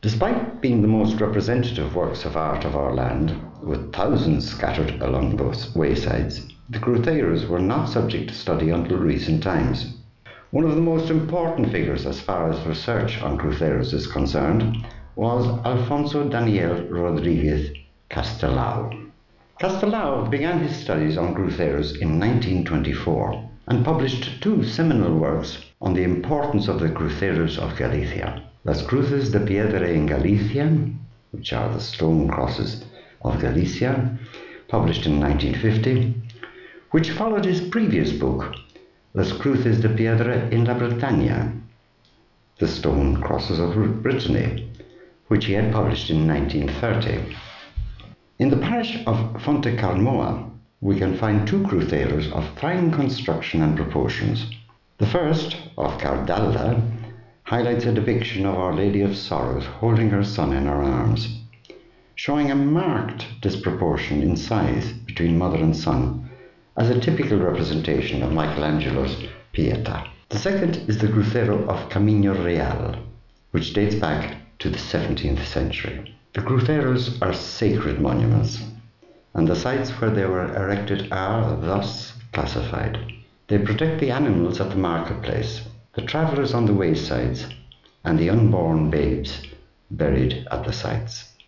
Despite being the most representative works of art of our land, with thousands scattered along both waysides, the Crutheiros were not subject to study until recent times. One of the most important figures as far as research on Crutheiros is concerned was Alfonso Daniel Rodriguez Castelao. Castelao began his studies on Crutheiros in 1924 and published two seminal works on the importance of the Crutheiros of Galicia: Las Cruces de Piedra en Galicia, which are the stone crosses of Galicia, published in 1950, which followed his previous book, Las Cruces de Piedra en la Bretaña, the stone crosses of Brittany, which he had published in 1930. In the parish of Fontecarmoa, we can find two Crutheiros of fine construction and proportions. The first, of Cardalda, highlights a depiction of Our Lady of Sorrows holding her son in her arms, showing a marked disproportion in size between mother and son, as a typical representation of Michelangelo's Pieta. The second is the Cruceiro of Camino Real, which dates back to the 17th century. The Crutheiros are sacred monuments, and the sites where they were erected are thus classified. They protect the animals at the marketplace, the travellers on the waysides, and the unborn babes buried at the sites.